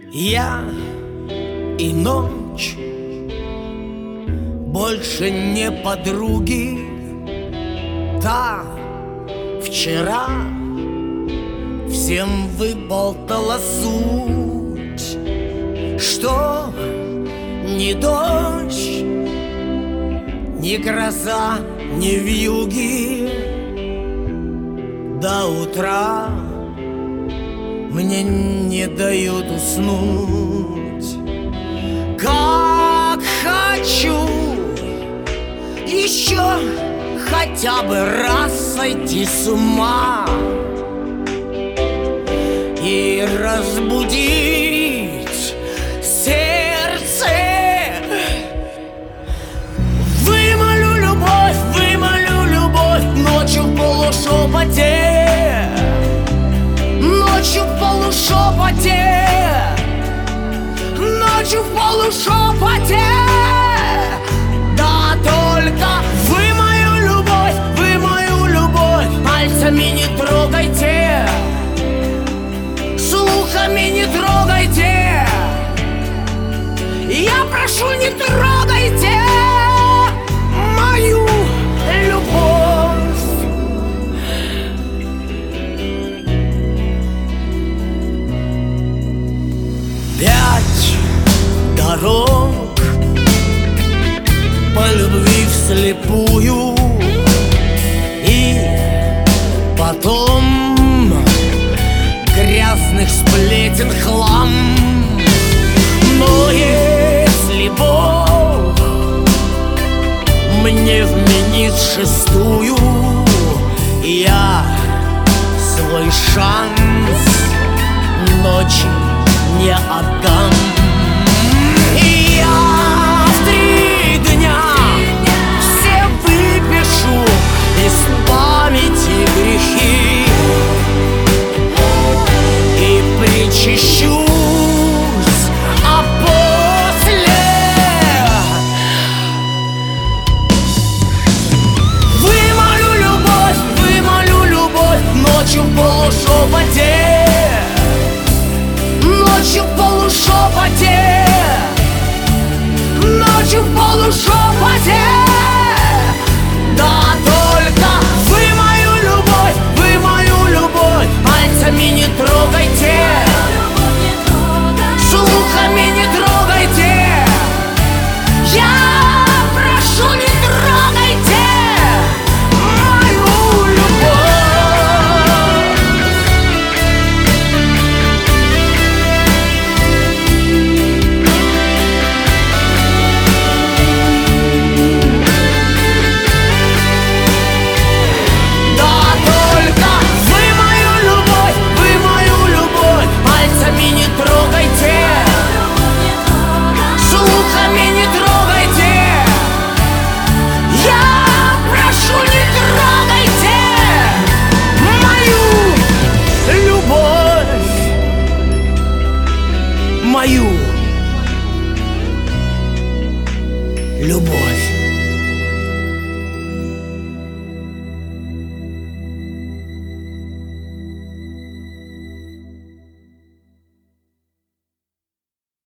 Я и ночь больше не подруги. Та вчера всем выболтала суть, что ни дождь, ни гроза, ни вьюги до утра мне не дают уснуть. Как хочу еще хотя бы раз сойти с ума и разбудить сердце. Вымолю любовь ночью в полушепоте, ночью в полушепоте, ночью в полушепоте. Да только вы мою любовь пальцами не трогайте, слухами не трогайте. Я прошу, не трогайте мою любовь. Пять дорог по любви вслепую, и потом грязных сплетен хлам. Но если Бог мне вменит шестую, я свой шанс ночи не отдам. И я в 3 дня все выпишу из памяти грехи и причащусь, а после вымолю любовь ночью в полушепоте, ночью в полушепоте, ночью в полушепоте. Да только вы мою любовь пальцами не трогайте, слухами не трогайте. Я прошу, не трогайте мою любовь. Мою любовь.